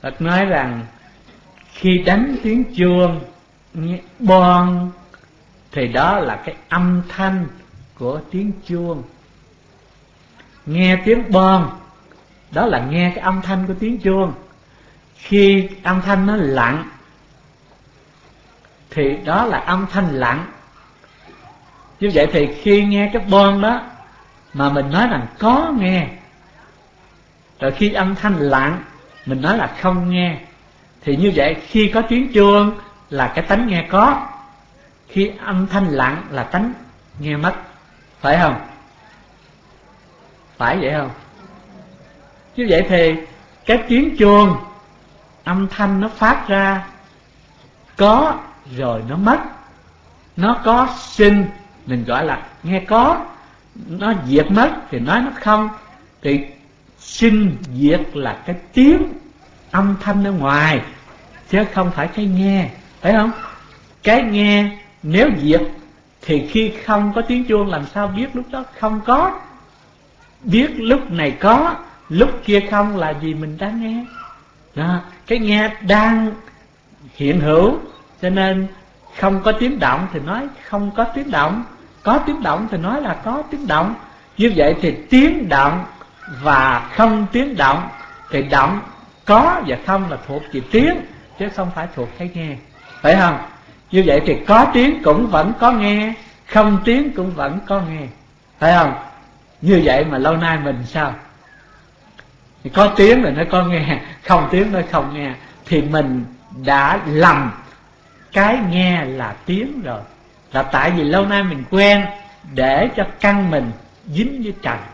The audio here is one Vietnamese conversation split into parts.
Phật nói rằng khi đánh tiếng chuông bon thì đó là cái âm thanh của tiếng chuông. Nghe tiếng bon đó là nghe cái âm thanh của tiếng chuông. Khi âm thanh nó lặng thì đó là âm thanh lặng. Như vậy thì khi nghe cái bon đó mà mình nói rằng có nghe, rồi khi âm thanh lặng mình nói là không nghe, thì như vậy khi có tiếng chuông là cái tánh nghe có, khi âm thanh lặng là tánh nghe mất. Phải không? Phải vậy không? Như vậy thì cái tiếng chuông, âm thanh nó phát ra có rồi nó mất. Nó có sinh mình gọi là nghe có, nó diệt mất thì nói nó không. Thì sinh diệt là cái tiếng âm thanh ở ngoài, chứ không phải cái nghe. Phải không? Cái nghe nếu diệt thì khi không có tiếng chuông làm sao biết lúc đó không có. Biết lúc này có, lúc kia không là vì mình đang nghe đó. Cái nghe đang hiện hữu, cho nên không có tiếng động thì nói không có tiếng động, có tiếng động thì nói là có tiếng động. Như vậy thì tiếng động và không tiếng động, thì động có và không là thuộc về tiếng, chứ không phải thuộc cái nghe. Phải không? Như vậy thì có tiếng cũng vẫn có nghe, không tiếng cũng vẫn có nghe. Phải không? Như vậy mà lâu nay mình sao? Thì có tiếng là nó có nghe, không tiếng nó không nghe, thì mình đã lầm cái nghe là tiếng rồi. Là tại vì lâu nay mình quen để cho căn mình dính với trần,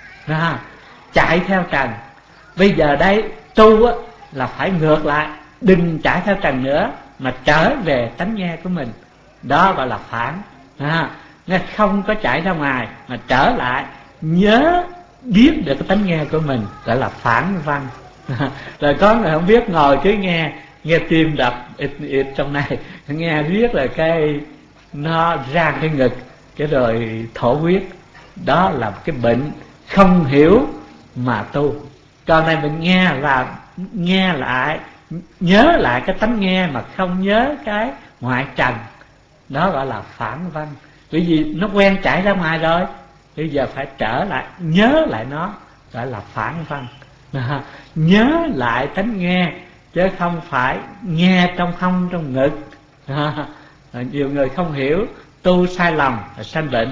chạy theo trần. Bây giờ đây tu á, là phải ngược lại, đừng chạy theo trần nữa, mà trở về tánh nghe của mình. Đó gọi là phản. Nghe không có chạy ra ngoài, mà trở lại nhớ biết được cái tánh nghe của mình, gọi là phản văn. Rồi có người không biết ngồi cứ nghe tim đập ịt trong này, nghe riết là cái nó ra cái ngực, cái rồi thổ huyết. Đó là cái bệnh không hiểu mà tu. Còn này mình nghe là nghe lại, nhớ lại cái tánh nghe mà không nhớ cái ngoại trần. Đó gọi là phản văn. Bởi vì nó quen chạy ra ngoài rồi, bây giờ phải trở lại nhớ lại nó, gọi là phản văn. Nhớ lại tánh nghe, chứ không phải nghe trong hông trong ngực. Nhiều người không hiểu, tu sai lầm là sanh bệnh.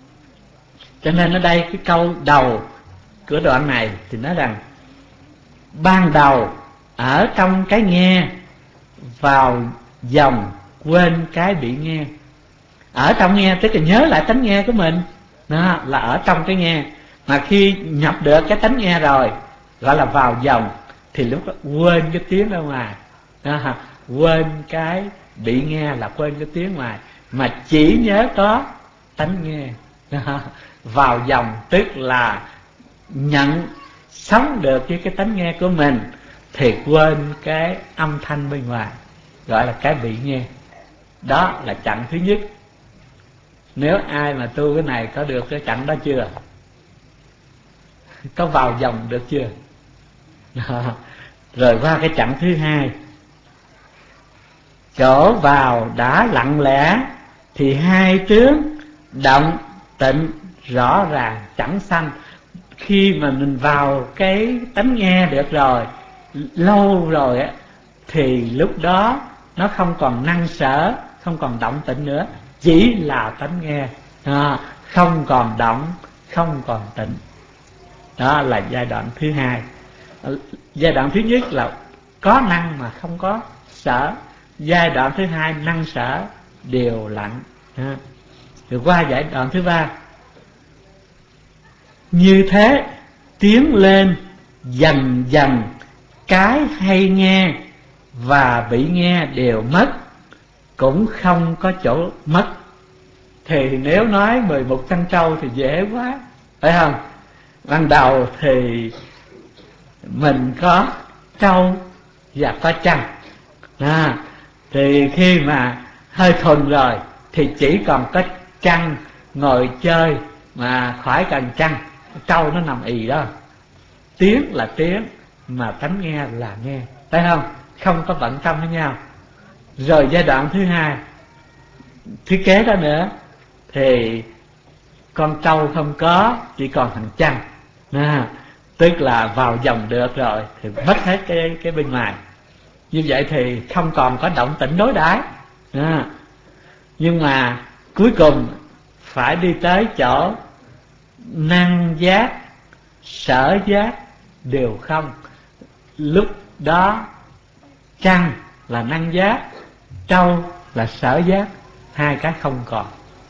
Cho nên ở đây cái câu đầu của đoạn này thì nói rằng ban đầu ở trong cái nghe, vào dòng quên cái bị nghe. Ở trong nghe tức là nhớ lại tánh nghe của mình, đó là ở trong cái nghe. Mà khi nhập được cái tánh nghe rồi, gọi là vào dòng, thì lúc đó quên cái tiếng ở ngoài, quên cái bị nghe là quên cái tiếng ngoài, mà chỉ nhớ có tánh nghe. Vào dòng tức là nhận sống được với cái tánh nghe của mình, thì quên cái âm thanh bên ngoài, gọi là cái bị nghe. Đó là chặng thứ nhất. Nếu ai mà tu cái này có được cái chặng đó chưa? Có vào dòng được chưa? Rồi qua cái chặng thứ hai. Chỗ vào đã lặng lẽ thì hai tướng động tịnh rõ ràng chẳng sanh. Khi mà mình vào cái tánh nghe được rồi, lâu rồi á, thì lúc đó nó không còn năng sở, không còn động tịnh nữa, chỉ là tánh nghe, không còn động, không còn tịnh. Đó là giai đoạn thứ hai. Giai đoạn thứ nhất là có năng mà không có sở. Giai đoạn thứ hai năng sở đều lặng. Rồi qua giai đoạn thứ ba. Như thế tiến lên dần dần, cái hay nghe và bị nghe đều mất, cũng không có chỗ mất. Thì nếu nói 11 trăng trâu thì dễ quá, phải không? Ban đầu thì mình có trâu và có trăng, thì khi mà hơi thuần rồi thì chỉ còn có trăng ngồi chơi mà khỏi cần trăng. Trâu nó nằm ì đó. Tiếng là tiếng, mà tánh nghe là nghe. thấy không? Không có bận tâm với nhau. Rồi giai đoạn thứ hai, thứ kế đó nữa, thì con trâu không có, chỉ còn thằng chăn. Tức là vào dòng được rồi thì mất hết cái bên ngoài. Như vậy thì không còn có động tĩnh đối đãi. Nhưng mà cuối cùng phải đi tới chỗ năng giác, sở giác đều không. Lúc đó trăng là năng giác, trâu là sở giác, hai cái không còn.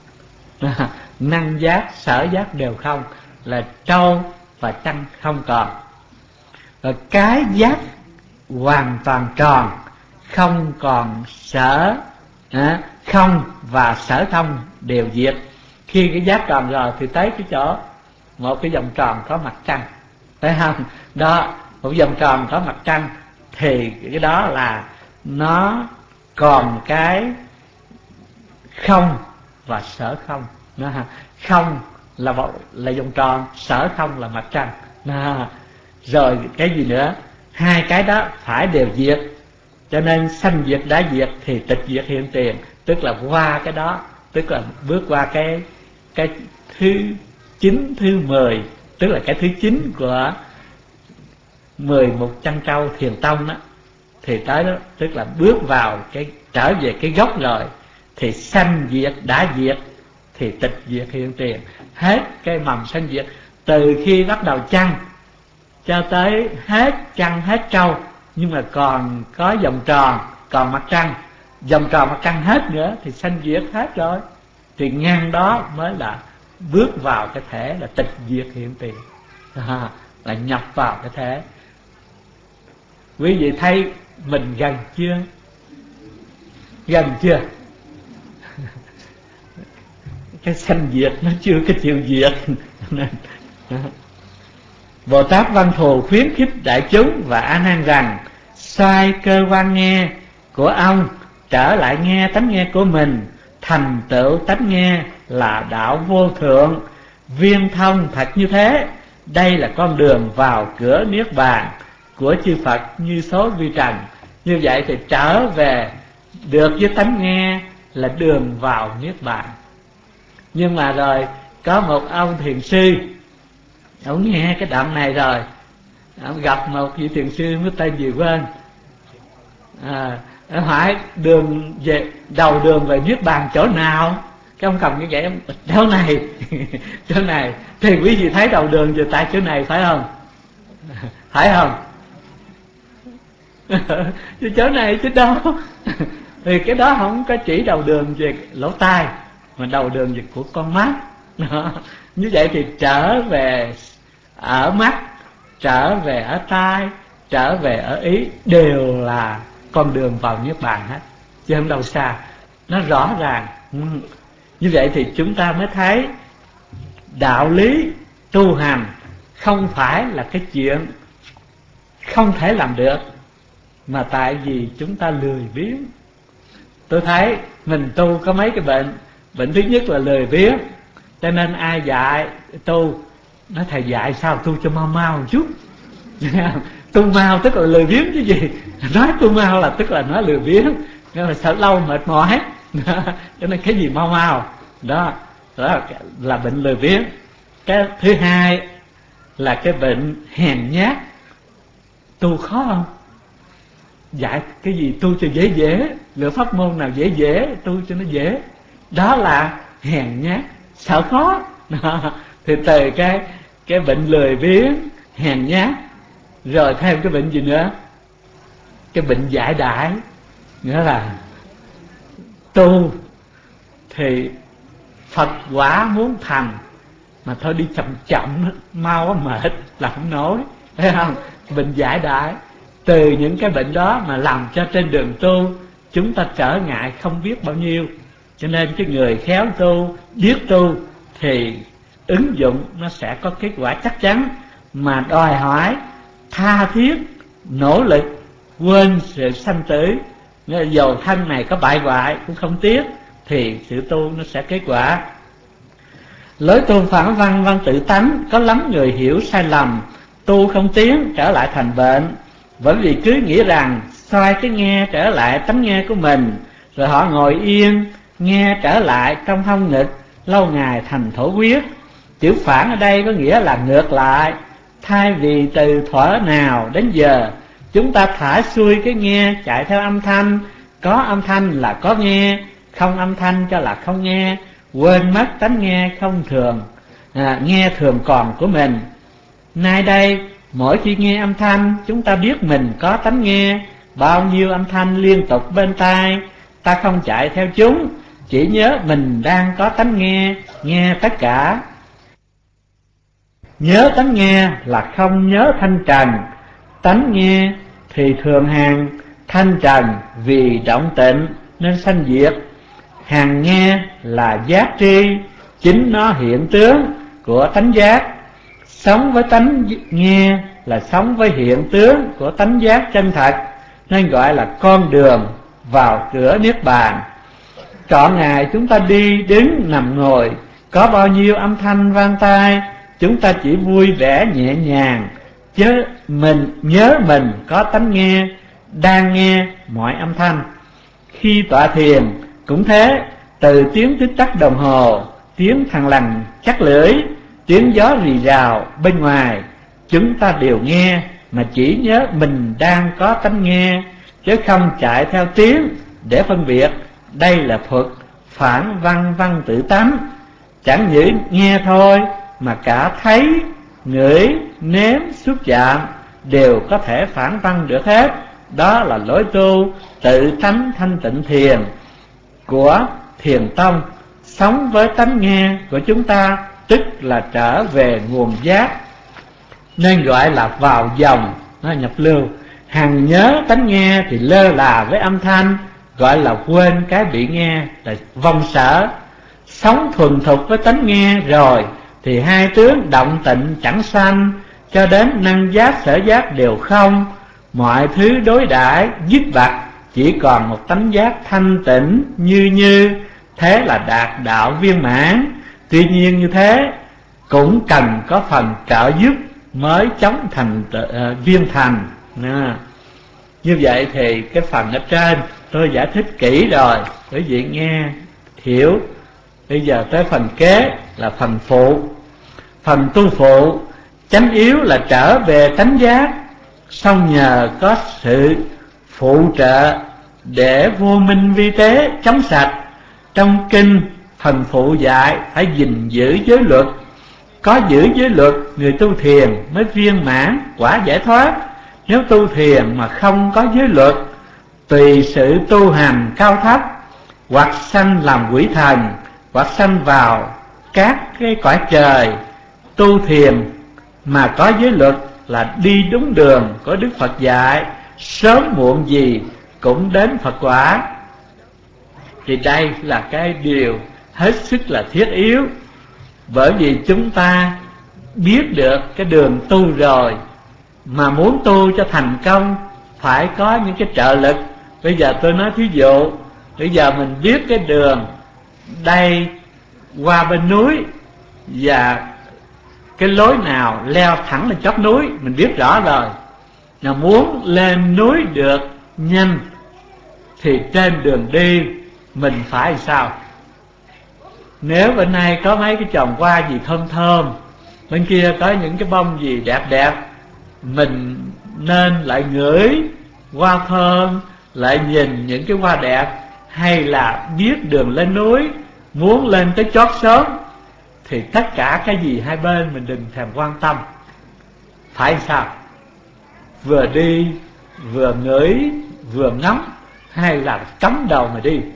Năng giác, sở giác đều không, là trâu và trăng không còn. Rồi cái giác hoàn toàn tròn, không còn sở, không và sở không đều diệt. Khi cái giác tròn rồi thì tới cái chỗ một cái vòng tròn có mặt trăng, thấy không? Đó, một vòng tròn có mặt trăng thì cái đó là nó còn cái không và sở không. Không là vòng tròn, sở không là mặt trăng. Rồi cái gì nữa? Hai cái đó phải đều diệt. Cho nên sanh diệt đã diệt thì tịch diệt hiện tiền. Tức là qua cái đó, tức là bước qua cái thứ 9, thứ 10, tức là cái thứ 9 của 11 chân trâu thiền tông đó, thì tới đó tức là bước vào cái trở về cái gốc rồi, thì sanh diệt đã diệt thì tịch diệt hiện tiền. Hết cái mầm sanh diệt, từ khi bắt đầu chăn cho tới hết chăn hết trâu, nhưng mà còn có vòng tròn, còn mặt trăng, vòng tròn mặt trăng hết nữa thì sanh diệt hết rồi, thì ngang đó mới là bước vào cái thể là tịch diệt hiện tiền, là nhập vào cái thể. Quý vị thấy mình gần chưa? Gần chưa? Cái sanh diệt nó chưa có chịu diệt. Bồ Tát Văn Thù khuyến khích đại chúng và A Nan rằng xoay cơ quan nghe của ông trở lại nghe tánh nghe của mình, thành tựu tánh nghe là đạo vô thượng, viên thông thật như thế. Đây là con đường vào cửa niết bàn của chư Phật như số vi trần. Như vậy thì trở về được với tánh nghe là đường vào niết bàn. Nhưng mà rồi có một ông thiền sư, ông nghe cái đoạn này rồi, ông gặp một vị thiền sư mới tên gì quên, hỏi đường về, đầu đường về niết bàn chỗ nào? Cái ông cầm như vậy, ông chỗ này. Chỗ này thì quý vị thấy đầu đường về tại chỗ này phải không? Phải không? Chứ chỗ này chứ đâu. Thì cái đó không có chỉ đầu đường về lỗ tai, mà đầu đường về của con mắt. Như vậy thì trở về ở mắt, trở về ở tai, trở về ở ý, đều là con đường vào niết bàn hết, chứ không đâu xa. Nó rõ ràng. Như vậy thì chúng ta mới thấy đạo lý tu hành không phải là cái chuyện không thể làm được, mà tại vì chúng ta lười biếng. Tôi thấy mình tu có mấy cái bệnh. Bệnh thứ nhất là lười biếng, cho nên ai dạy tu, nói thầy dạy sao tu cho mau mau một chút. Tu mau tức là lười biếng chứ gì. Nói tu mau là tức là nói lười biếng, nên là sợ lâu mệt mỏi. Cho nên cái gì mau mau đó, đó là bệnh lười biếng. Cái thứ hai là cái bệnh hèn nhát. Tu khó không? Dạy cái gì tu cho dễ dễ, lựa pháp môn nào dễ dễ tu cho nó dễ, đó là hèn nhát, sợ khó. Thì từ cái bệnh lười biếng, hèn nhát, rồi thêm cái bệnh gì nữa? Cái bệnh dại đại. Nghĩa là tu thì Phật quả muốn thành, mà thôi đi chậm chậm, mau quá mệt, làm không nổi, thấy không? Bệnh dại đại. Từ những cái bệnh đó mà làm cho trên đường tu chúng ta trở ngại không biết bao nhiêu. Cho nên cái người khéo tu, biết tu thì ứng dụng nó sẽ có kết quả chắc chắn, mà đòi hỏi tha thiết, nỗ lực, quên sự sanh tử. Dầu thân này có bại hoại cũng không tiếc, thì sự tu nó sẽ kết quả. Lối tu phản văn tự tánh, có lắm người hiểu sai lầm, tu không tiến trở lại thành bệnh. Bởi vì cứ nghĩ rằng xoay cái nghe trở lại tánh nghe của mình, rồi họ ngồi yên nghe trở lại trong hông ngực, lâu ngày thành thổ huyết. Chữ phản ở đây có nghĩa là ngược lại. Thay vì từ thuở nào đến giờ chúng ta thả xuôi cái nghe chạy theo âm thanh, có âm thanh là có nghe, không âm thanh cho là không nghe, quên mất tánh nghe không thường, nghe thường còn của mình. Nay đây mỗi khi nghe âm thanh, chúng ta biết mình có tánh nghe. Bao nhiêu âm thanh liên tục bên tai, ta không chạy theo chúng, chỉ nhớ mình đang có tánh nghe, nghe tất cả. Nhớ tánh nghe là không nhớ thanh trần. Tánh nghe thì thường hàng thanh trần, vì động tịnh nên sanh diệt. Hàng nghe là giác tri, chính nó hiện tướng của tánh giác. Sống với tánh nghe là sống với hiện tướng của tánh giác chân thật, nên gọi là con đường vào cửa Niết Bàn. Trọn ngày chúng ta đi đứng nằm ngồi, có bao nhiêu âm thanh vang tai, chúng ta chỉ vui vẻ nhẹ nhàng, chứ mình nhớ mình có tánh nghe, đang nghe mọi âm thanh. Khi tọa thiền cũng thế, từ tiếng tích tắc đồng hồ, tiếng thằn lằn chắc lưỡi, tiếng gió rì rào bên ngoài, chúng ta đều nghe, mà chỉ nhớ mình đang có tánh nghe, chứ không chạy theo tiếng để phân biệt. Đây là thuật phản văn văn tự tánh. Chẳng những nghe thôi mà cả thấy, ngửi, nếm, xúc chạm đều có thể phản văn được hết. Đó là lối tu tự tánh thanh tịnh thiền của Thiền Tông. Sống với tánh nghe của chúng ta, tức là trở về nguồn giác, nên gọi là vào dòng, nó nhập lưu. Hằng nhớ tánh nghe thì lơ là với âm thanh, gọi là quên cái bị nghe, là vong sở. Sống thuần thục với tánh nghe rồi thì hai tướng động tịnh chẳng sanh, cho đến năng giác sở giác đều không. Mọi thứ đối đãi dứt bặt, chỉ còn một tánh giác thanh tịnh như thế là đạt đạo viên mãn. Tuy nhiên như thế cũng cần có phần trợ giúp mới chống thành viên thành. Như vậy thì cái phần ở trên tôi giải thích kỹ rồi, quý vị nghe hiểu. Bây giờ tới phần kế là phần phụ. Phần tu phụ chánh yếu là trở về tánh giác, song nhờ có sự phụ trợ để vô minh vi tế chống sạch. Trong kinh phần phụ dạy phải gìn giữ giới luật. Có giữ giới luật, người tu thiền mới viên mãn quả giải thoát. Nếu tu thiền mà không có giới luật, tùy sự tu hành cao thấp, hoặc sanh làm quỷ thần, hoặc sanh vào các cái cõi trời. Tu thiền mà có giới luật là đi đúng đường của Đức Phật dạy, sớm muộn gì cũng đến Phật quả. Thì đây là cái điều hết sức là thiết yếu. Bởi vì chúng ta biết được cái đường tu rồi, mà muốn tu cho thành công phải có những cái trợ lực. Bây giờ tôi nói thí dụ, bây giờ mình biết cái đường đây qua bên núi, và cái lối nào leo thẳng lên chót núi mình biết rõ rồi. Mà muốn lên núi được nhanh thì trên đường đi mình phải sao? Nếu bên này có mấy cái chòm hoa gì thơm thơm, bên kia có những cái bông gì đẹp đẹp, mình nên lại ngửi hoa thơm, lại nhìn những cái hoa đẹp, hay là biết đường lên núi, muốn lên tới chót sớm, thì tất cả cái gì hai bên mình đừng thèm quan tâm. Phải sao? Vừa đi, vừa ngửi, vừa ngắm, hay là cắm đầu mà đi?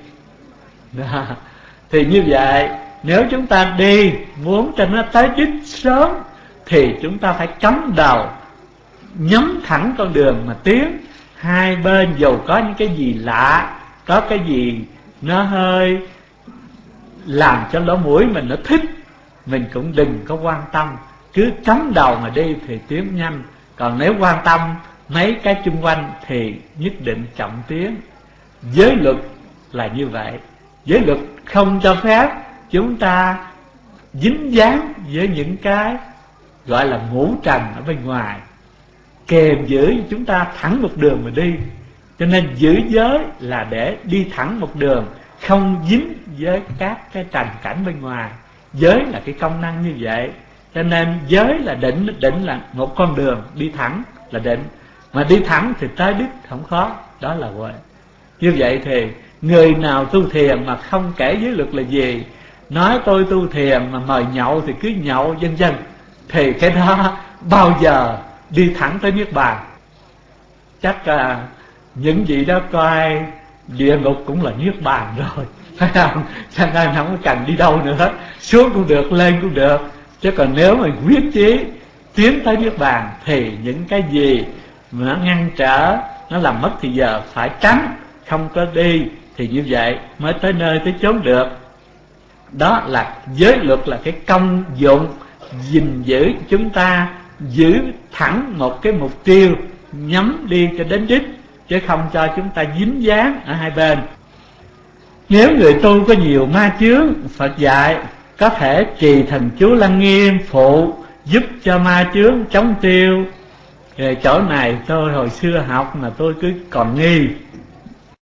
Thì như vậy, nếu chúng ta đi muốn cho nó tới đích sớm, thì chúng ta phải cắm đầu, nhắm thẳng con đường mà tiến. Hai bên dù có những cái gì lạ, có cái gì nó hơi làm cho lỗ mũi mình nó thích, mình cũng đừng có quan tâm, cứ cắm đầu mà đi thì tiến nhanh. Còn nếu quan tâm mấy cái chung quanh thì nhất định chậm tiến. Giới luật là như vậy. Giới luật không cho phép chúng ta dính dáng với những cái gọi là ngũ trần ở bên ngoài. kèm giữ chúng ta thẳng một đường mà đi. Cho nên giữ giới là để đi thẳng một đường, không dính với các cái trần cảnh bên ngoài. Giới là cái công năng như vậy. Cho nên giới là định, định là một con đường đi thẳng là định, mà đi thẳng thì tới đích không khó, đó là huệ. Như vậy thì người nào tu thiền mà không kể giới luật là gì, nói tôi tu thiền mà mời nhậu thì cứ nhậu vân vân, thì cái đó bao giờ đi thẳng tới niết bàn. Chắc những vị đó coi địa ngục cũng là niết bàn rồi, phải không? Cho nên không có cần đi đâu nữa hết, xuống cũng được, lên cũng được. Chứ còn nếu mà quyết chí tiến tới niết bàn thì những cái gì mà nó ngăn trở, nó làm mất thì giờ phải tránh, không có đi, thì như vậy mới tới nơi tới chốn được. Đó là giới luật, là cái công dụng gìn giữ chúng ta giữ thẳng một cái mục tiêu, nhắm đi cho đến đích, chứ không cho chúng ta dính dáng ở hai bên. Nếu người tu có nhiều ma chướng, Phật dạy có thể trì thần chú Lăng Nghiêm phụ giúp cho ma chướng chống tiêu. Rồi chỗ này tôi hồi xưa học mà tôi cứ còn nghi,